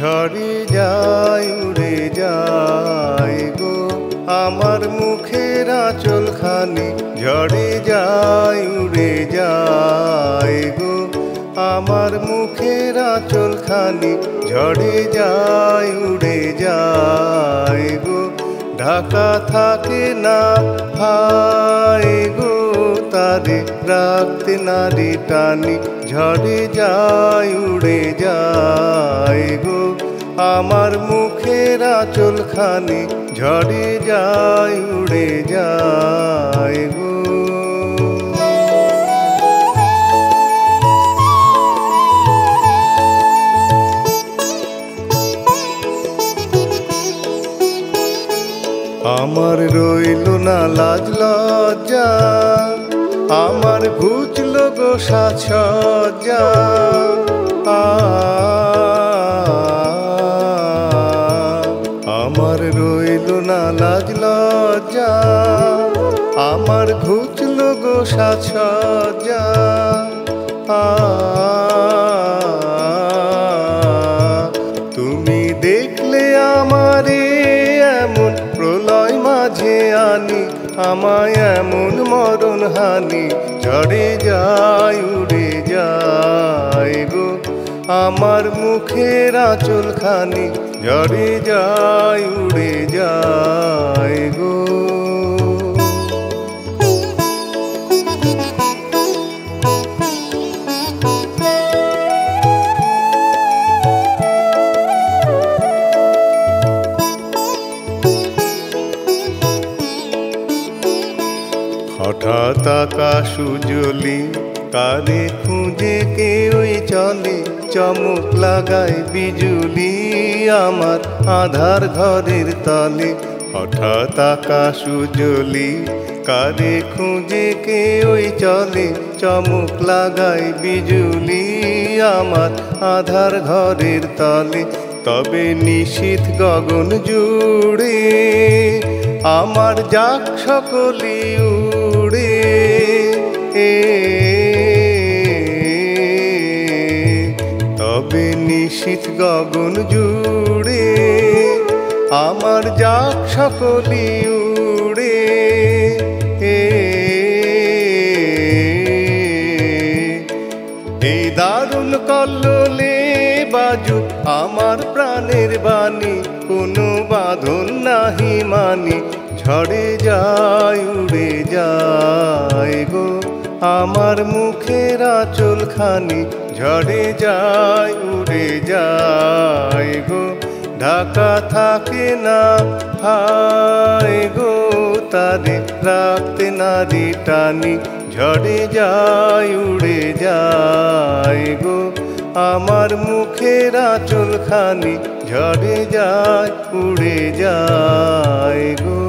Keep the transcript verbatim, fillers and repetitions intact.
ঝরে যায় উড়ে যায় গো আমার মুখের আঁচলখানি ঝরে যায় উড়ে যায় গো আমার মুখের আঁচলখানি ঝরে যায় উড়ে যায় গো ঢাকা থাকে না হায় গো তারে রাখতে নারী টানি ঝরে যায় উড়ে যায় গো আমার মুখের আঁচলখানি ঝরে যায় উড়ে যায় গো আমার রইল না লাজ লজ্জা আমার ঘুচল গো সাজসজ্জা আমার রইল না লাজ লজ্জা আমার ঘুচল গো সাজসজ্জা তুমি দেখলে আমারে এমন প্রলয় মাঝে আনি আমায় এমন মরণ হানি ঝরে যায় উড়ে যায় গো আমার মুখের আঁচলখানি ঝরে যায় উড়ে যায় গো হঠাৎ আকাশ উজ্জ্বলি কারে খুঁজে কেউই চলে চমক লাগায় বিজুলি আমার আধার ঘরের তলে হঠাৎ আকাশ উজ্জ্বলি কারে খুঁজে কেউই চলে চমক লাগায় বিজুলি আমার আধার ঘরের তলে তবে নিশীথ গগন জুড়ে আমার যাক সকলি উড়ে তবে নিশীথ গগন জুড়ে আমার যাক সকলি উড়ে এই দারুণ কল্লোলে বাজুক আমার প্রাণের বাণী কোনো বাঁধন নাহি মানি ঝরে যায় উড়ে যায় গো আমার মুখের আঁচলখানি ঝরে যায় উড়ে যায় গো ঢাকা থাকে না হায় গো তারে রাখতে নারী টানি ঝরে যায় উড়ে যায় গো আমার মুখের আঁচলখানি ঝরে যায় উড়ে যায় গো।